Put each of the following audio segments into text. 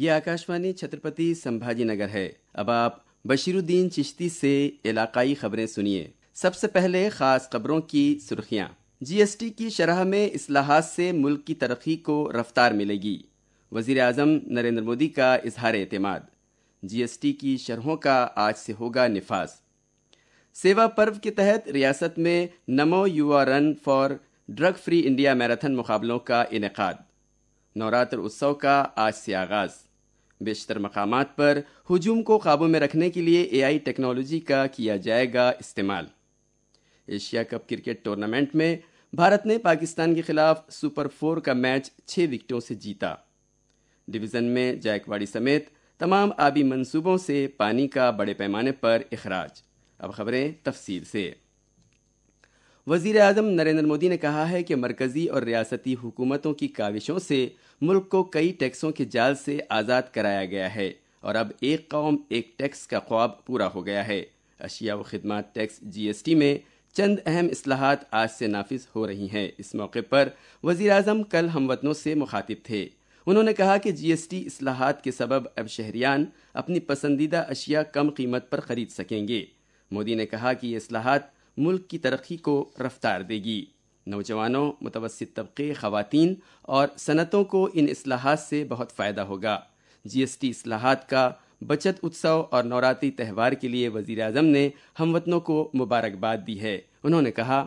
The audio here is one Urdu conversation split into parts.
یہ آکاشوانی چھترپتی سمبھاجی نگر ہے۔ اب آپ بشیرالدین چشتی سے علاقائی خبریں سنیے۔ سب سے پہلے خاص خبروں کی سرخیاں۔ جی ایس ٹی کی شرح میں اصلاحات سے ملک کی ترقی کو رفتار ملے گی، وزیر اعظم نریندر مودی کا اظہار اعتماد۔ جی ایس ٹی کی شرحوں کا آج سے ہوگا نفاذ۔ سیوا پرو کے تحت ریاست میں Namo Yuva run for drug free India marathon مقابلوں کا انعقاد۔ نوراتر اتسو کا آج سے آغاز۔ بیشتر مقامات پر ہجوم کو قابو میں رکھنے کے لیے اے آئی ٹیکنالوجی کا کیا جائے گا استعمال۔ ایشیا کپ کرکٹ ٹورنامنٹ میں بھارت نے پاکستان کے خلاف سپر 4 کا میچ 6 وکٹوں سے جیتا۔ ڈویژن میں جائکواڑی سمیت تمام آبی منصوبوں سے پانی کا بڑے پیمانے پر اخراج۔ اب خبریں تفصیل سے۔ وزیر اعظم نریندر مودی نے کہا ہے کہ مرکزی اور ریاستی حکومتوں کی کاوشوں سے ملک کو کئی ٹیکسوں کے جال سے آزاد کرایا گیا ہے اور اب ایک قوم ایک ٹیکس کا خواب پورا ہو گیا ہے۔ اشیاء و خدمات ٹیکس جی ایس ٹی میں چند اہم اصلاحات آج سے نافذ ہو رہی ہیں۔ اس موقع پر وزیر اعظم کل ہم وطنوں سے مخاطب تھے۔ انہوں نے کہا کہ جی ایس ٹی اصلاحات کے سبب اب شہریان اپنی پسندیدہ اشیاء کم قیمت پر خرید سکیں گے۔ مودی نے کہا کہ یہ اصلاحات ملک کی ترقی کو رفتار دے گی۔ نوجوانوں، متوسط طبقے، خواتین اور صنعتوں کو ان اصلاحات سے بہت فائدہ ہوگا۔ جی ایس ٹی اصلاحات کا بچت اتسو اور نوراتری تہوار کے لیے وزیر اعظم نے ہم وطنوں کو مبارکباد دی ہے۔ انہوں نے کہا،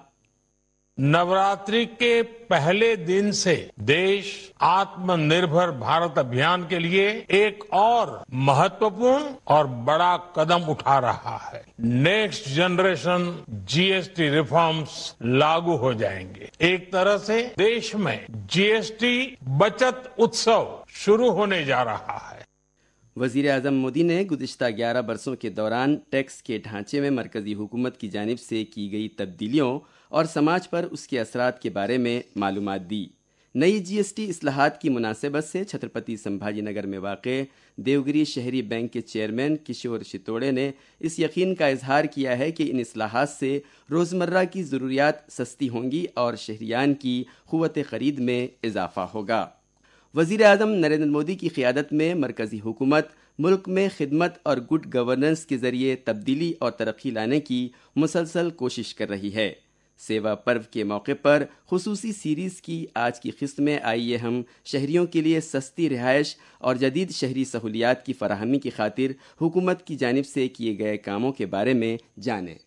نوراتری کے پہلے دن سے دیش آتم نربھر بھارت ابھیان کے لیے ایک اور مہتوپورن اور بڑا قدم اٹھا رہا ہے۔ Next generation G S T reforms لاگو ہو جائیں گے۔ ایک طرح سے دیش میں جی ایس ٹی بچت اتسو شروع ہونے جا رہا ہے۔ وزیر اعظم مودی نے گزشتہ 11 برسوں کے دوران ٹیکس کے ڈھانچے میں مرکزی حکومت کی جانب سے کی گئی تبدیلیوں اور سماج پر اس کے اثرات کے بارے میں معلومات دی۔ نئی جی ایس ٹی اصلاحات کی مناسبت سے چھترپتی سمبھاجی نگر میں واقع دیوگری شہری بینک کے چیئرمین کشور شتوڑے نے اس یقین کا اظہار کیا ہے کہ ان اصلاحات سے روزمرہ کی ضروریات سستی ہوں گی اور شہریان کی قوت خرید میں اضافہ ہوگا۔ وزیر اعظم نریندر مودی کی قیادت میں مرکزی حکومت ملک میں خدمت اور گڈ گورننس کے ذریعے تبدیلی اور ترقی لانے کی مسلسل کوشش کر رہی ہے۔ سیوا پرو کے موقع پر خصوصی سیریز کی آج کی قسط میں آئیے ہم شہریوں کے لیے سستی رہائش اور جدید شہری سہولیات کی فراہمی کی خاطر حکومت کی جانب سے کیے گئے کاموں کے بارے میں جانیں۔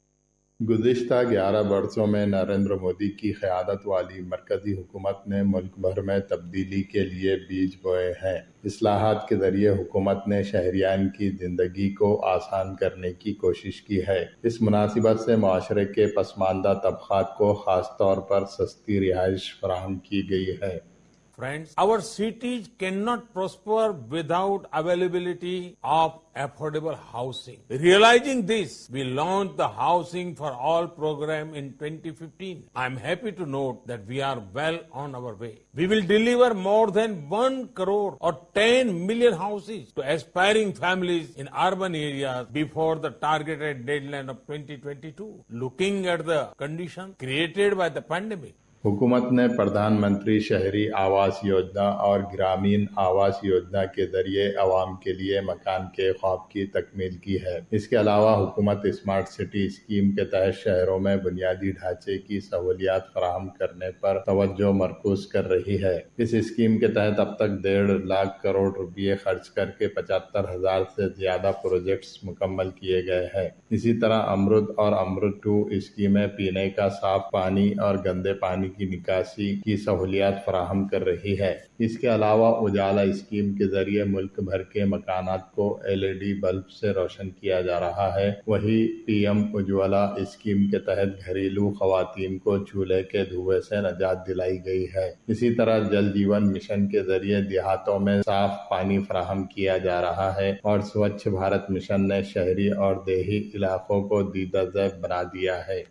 گزشتہ 11 برسوں میں نریندر مودی کی قیادت والی مرکزی حکومت نے ملک بھر میں تبدیلی کے لیے بیج بوئے ہیں۔ اصلاحات کے ذریعے حکومت نے شہریان کی زندگی کو آسان کرنے کی کوشش کی ہے۔ اس مناسبت سے معاشرے کے پسماندہ طبقات کو خاص طور پر سستی رہائش فراہم کی گئی ہے۔ Friends, our cities cannot prosper without availability of affordable housing. Realizing this, we launched the Housing for All program in 2015. I am happy to note that we are well on our way. We will deliver more than 1 crore or 10 million houses to aspiring families in urban areas before the targeted deadline of 2022. Looking at the conditions created by the pandemic, حکومت نے پردھان منتری شہری آواس یوجنا اور گرامین آواس یوجنا کے ذریعے عوام کے لیے مکان کے خواب کی تکمیل کی ہے۔ اس کے علاوہ حکومت اسمارٹ سٹی اسکیم کے تحت شہروں میں بنیادی ڈھانچے کی سہولیات فراہم کرنے پر توجہ مرکوز کر رہی ہے۔ اس اسکیم کے تحت اب تک 1.5 لاکھ کروڑ روپے خرچ کر کے 75,000 سے زیادہ پروجیکٹس مکمل کیے گئے ہیں۔ اسی طرح امرت اور امرت 2 اسکیمیں پینے کا صاف پانی اور گندے پانی کی نکاسی کی سہولیات فراہم کر رہی ہے۔ اس کے علاوہ اجالا اسکیم کے ذریعے ملک بھر کے مکانات کو LED بلب سے روشن کیا جا رہا ہے۔ وہی پی ایم اجولا اسکیم کے تحت گھریلو خواتین کو چولہے کے دھوئیں سے نجات دلائی گئی ہے۔ اسی طرح جل جیون مشن کے ذریعے دیہاتوں میں صاف پانی فراہم کیا جا رہا ہے اور سوچھ بھارت مشن نے شہری اور دیہی علاقوں کو دیدہ زیب بنا دیا ہے۔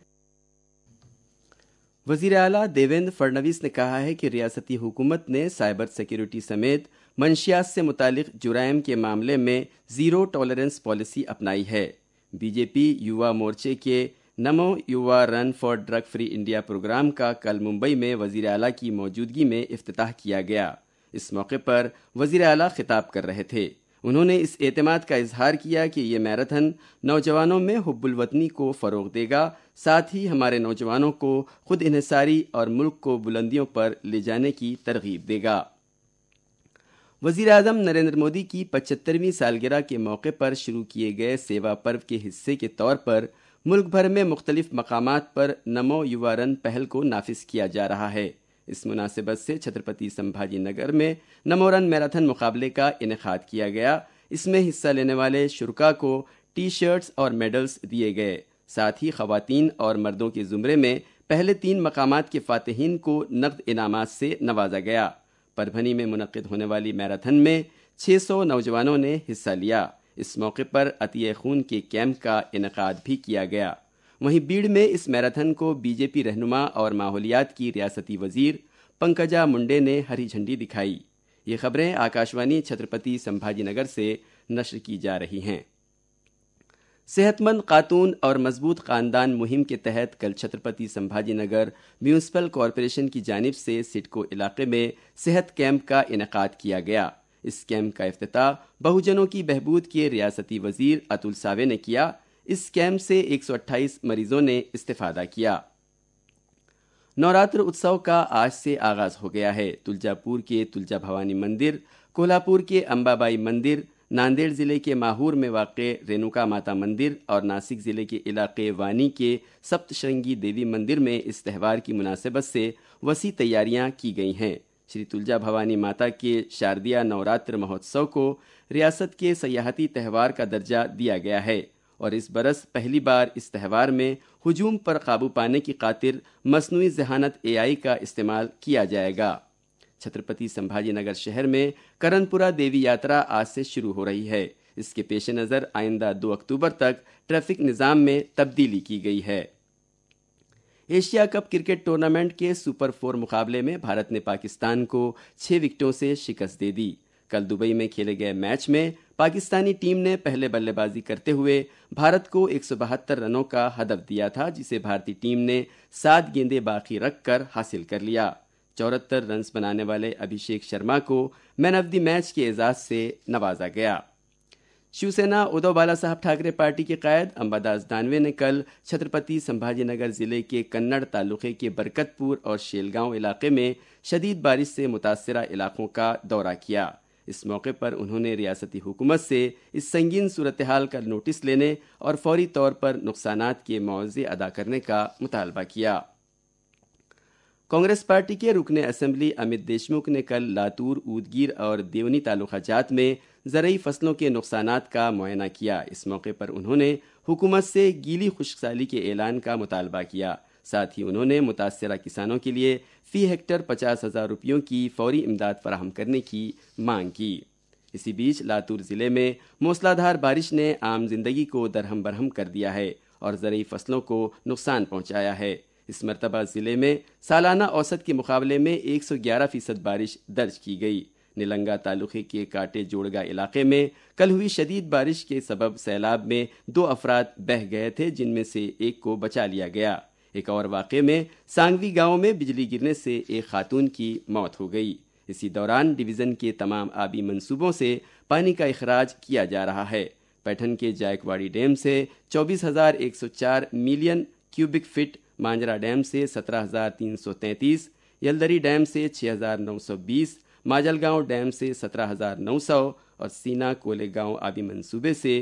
وزیر اعلیٰ دیویندر فڈنویس نے کہا ہے کہ ریاستی حکومت نے سائبر سیکیورٹی سمیت منشیات سے متعلق جرائم کے معاملے میں زیرو ٹالرنس پالیسی اپنائی ہے۔ بی جے پی یووا مورچے کے Namo Yuva run for drug free India program کا کل ممبئی میں وزیر اعلیٰ کی موجودگی میں افتتاح کیا گیا۔ اس موقع پر وزیر اعلیٰ خطاب کر رہے تھے۔ انہوں نے اس اعتماد کا اظہار کیا کہ یہ میراتھن نوجوانوں میں حب الوطنی کو فروغ دے گا، ساتھ ہی ہمارے نوجوانوں کو خود انحصاری اور ملک کو بلندیوں پر لے جانے کی ترغیب دے گا۔ وزیر اعظم نریندر مودی کی 75ویں سالگرہ کے موقع پر شروع کیے گئے سیوا پرو کے حصے کے طور پر ملک بھر میں مختلف مقامات پر نمو یوا رن پہل کو نافذ کیا جا رہا ہے۔ اس مناسبت سے چھترپتی سمبھاجی نگر میں نمو رن میراتھن مقابلے کا انعقاد کیا گیا۔ اس میں حصہ لینے والے شرکاء کو ٹی شرٹس اور میڈلز دیے گئے، ساتھ ہی خواتین اور مردوں کے زمرے میں پہلے 3 مقامات کے فاتحین کو نقد انعامات سے نوازا گیا۔ پربھنی میں منعقد ہونے والی میراتھن میں 600 نوجوانوں نے حصہ لیا۔ اس موقع پر عطیہ خون کے کیمپ کا انعقاد بھی کیا گیا۔ وہیں بیڑ میں اس میراتھن کو بی جے پی رہنما اور ماحولیات کی ریاستی وزیر پنکجا منڈے نے ہری جھنڈی دکھائی۔ یہ خبریں آکاشوانی چھترپتی سمبھاجی نگر سے نشر کی جا رہی ہیں۔ صحت مند خاتون اور مضبوط خاندان مہم کے تحت کل چھترپتی سمبھاجی نگر میونسپل کارپوریشن کی جانب سے سڈکو علاقے میں صحت کیمپ کا انعقاد کیا گیا۔ اس کیمپ کا افتتاح بہوجنوں کی بہبود کے ریاستی وزیر اتل ساوے نے کیا۔ اس کیمپ سے 128 مریضوں نے استفادہ کیا۔ نوراتر اتسو کا آج سے آغاز ہو گیا ہے۔ تلجا پور کے تلجا بھوانی مندر، کولہاپور کے امبابائی مندر، ناندیڑ ضلع کے ماہور میں واقع رینوکا ماتا مندر اور ناسک ضلع کے علاقے وانی کے سپت شرنگی دیوی مندر میں اس تہوار کی مناسبت سے وسیع تیاریاں کی گئی ہیں۔ شری تلجا بھوانی ماتا کے شاردیہ نوراتر مہوتسو کو ریاست کے سیاحتی تہوار کا درجہ دیا گیا ہے، اور اس برس پہلی بار اس تہوار میں ہجوم پر قابو پانے کی خاطر مصنوعی ذہانت AI کا استعمال کیا جائے گا۔ چھترپتی سمبھاجی نگر شہر میں کرنپورہ دیوی یاترا آج سے شروع ہو رہی ہے۔ اس کے پیش نظر آئندہ 2 اکتوبر تک ٹریفک نظام میں تبدیلی کی گئی ہے۔ ایشیا کپ کرکٹ ٹورنامنٹ کے سپر 4 مقابلے میں بھارت نے پاکستان کو 6 وکٹوں سے شکست دے دی۔ کل دبئی میں کھیلے گئے میچ میں پاکستانی ٹیم نے پہلے بلے بازی کرتے ہوئے بھارت کو 172 رنوں کا ہدف دیا تھا، جسے بھارتی ٹیم نے 7 گیندیں باقی رکھ کر حاصل کر لیا۔ 74 رنز بنانے والے ابھیشیک شرما کو مین آف دی میچ کے اعزاز سے نوازا گیا۔ شیو سینا ادھو بالا صاحب ٹھاکرے پارٹی کے قائد امباداس دانوے نے کل چھترپتی سمبھاجی نگر ضلع کے کنڑ تعلقے کے برکت پور اور شیلگاؤں علاقے میں شدید بارش سے متاثرہ علاقوں کا دورہ کیا۔ اس موقع پر انہوں نے ریاستی حکومت سے اس سنگین صورتحال کا نوٹس لینے اور فوری طور پر نقصانات کے معاوضے ادا کرنے کا مطالبہ کیا۔ کانگریس پارٹی کے رکن اسمبلی امت دیشمکھ نے کل لاتور، اودگیر اور دیونی تعلقہ جات میں زرعی فصلوں کے نقصانات کا معائنہ کیا۔ اس موقع پر انہوں نے حکومت سے گیلی خشک سالی کے اعلان کا مطالبہ کیا۔ ساتھ ہی انہوں نے متاثرہ کسانوں کے لیے فی ہیکٹر 50,000 روپیوں کی فوری امداد فراہم کرنے کی مانگ کی۔ اسی بیچ لاتور ضلع میں موسلا دھار بارش نے عام زندگی کو درہم برہم کر دیا ہے اور زرعی فصلوں کو نقصان پہنچایا ہے۔ اس مرتبہ ضلع میں سالانہ اوسط کے مقابلے میں 111% بارش درج کی گئی۔ نلنگا تعلقے کے کاٹے جوڑگا علاقے میں کل ہوئی شدید بارش کے سبب سیلاب میں 2 افراد بہہ گئے تھے، جن میں سے ایک کو بچا لیا گیا۔ ایک اور واقعے میں سانگوی گاؤں میں بجلی گرنے سے ایک خاتون کی موت ہو گئی۔ اسی دوران ڈویژن کے تمام آبی منصوبوں سے پانی کا اخراج کیا جا رہا ہے۔ پیٹھن کے جائکواڑی ڈیم سے 24,104 million cubic feet, Manjara dam سے 17,333، یلدری ڈیم سے 6,920، ماجل گاؤں ڈیم سے 17,900 اور سینا کولے گاؤں آبی منصوبے سے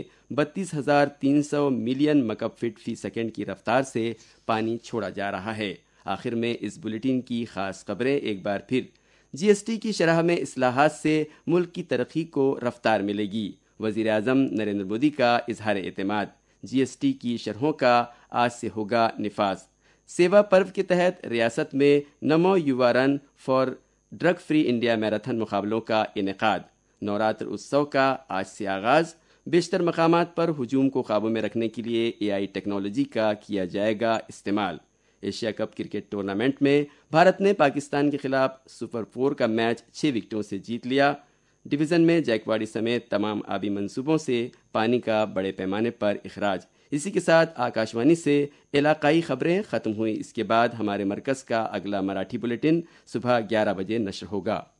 32,300 ملین مکعب فٹ فی سیکنڈ کی رفتار سے پانی چھوڑا جا رہا ہے۔ آخر میں اس بلیٹن کی خاص خبریں ایک بار پھر۔ GST کی شرح میں اصلاحات سے ملک کی ترقی کو رفتار ملے گی۔ وزیر اعظم نریندر مودی کا اظہار اعتماد۔ GST کی شرحوں کا آج سے ہوگا نفاذ۔ سیوا پرو کے تحت ریاست میں Namo Yuva run for drug free India marathon مقابلوں کا انعقاد۔ نوراتر اتسو کا آج سے آغاز۔ بیشتر مقامات پر ہجوم کو قابو میں رکھنے کے لیے AI ٹیکنالوجی کا کیا جائے گا استعمال۔ ایشیا کپ کرکٹ ٹورنامنٹ میں بھارت نے پاکستان کے خلاف سپر 4 کا میچ 6 وکٹوں سے جیت لیا۔ ڈویژن میں جائکواڑی سمیت تمام آبی منصوبوں سے پانی کا بڑے پیمانے پر اخراج۔ اسی کے ساتھ آکاشوانی سے علاقائی خبریں ختم ہوئیں۔ اس کے بعد ہمارے مرکز کا اگلا مراٹھی بلیٹن صبح 11 بجے نشر ہوگا۔